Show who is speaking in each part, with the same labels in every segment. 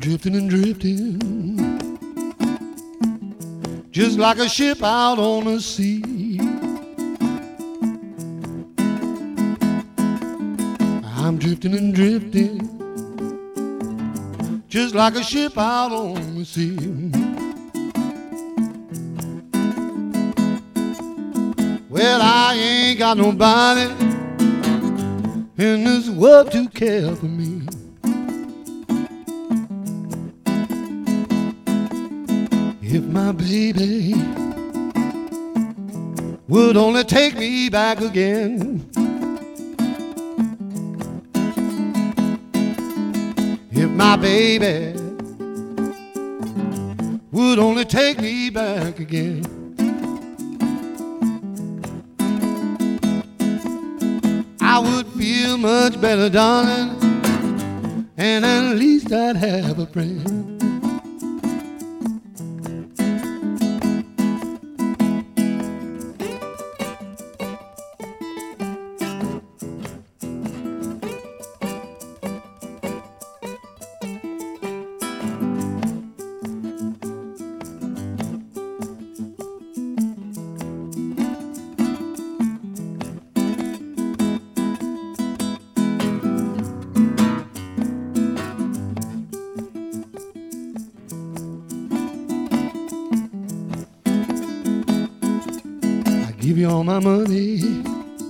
Speaker 1: drifting and drifting, just like a ship out on the sea. I'm drifting and drifting, just like a ship out on the sea. Well, I ain't got nobody in this world to care for me. If my baby would only take me back again, if my baby would only take me back again, I would feel much better, darling, and at least I'd have a friend. Give you all my money.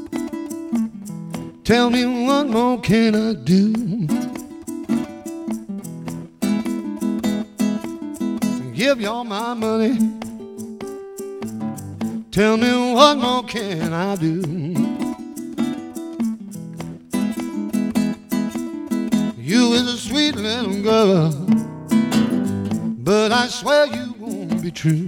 Speaker 1: Tell me what more can I do? Give you all my money. Tell me what more can I do? You is a sweet little girl, but I swear you won't be true.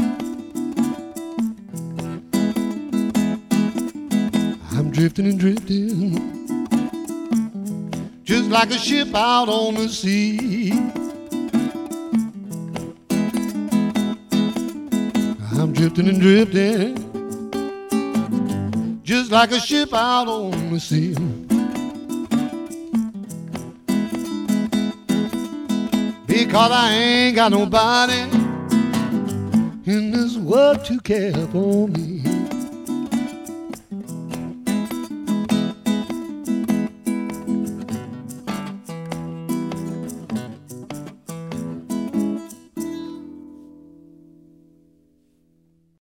Speaker 1: I'm drifting and drifting, just like a ship out on the sea. I'm drifting and drifting, just like a ship out on the sea. Because I ain't got nobody in this world to care for me.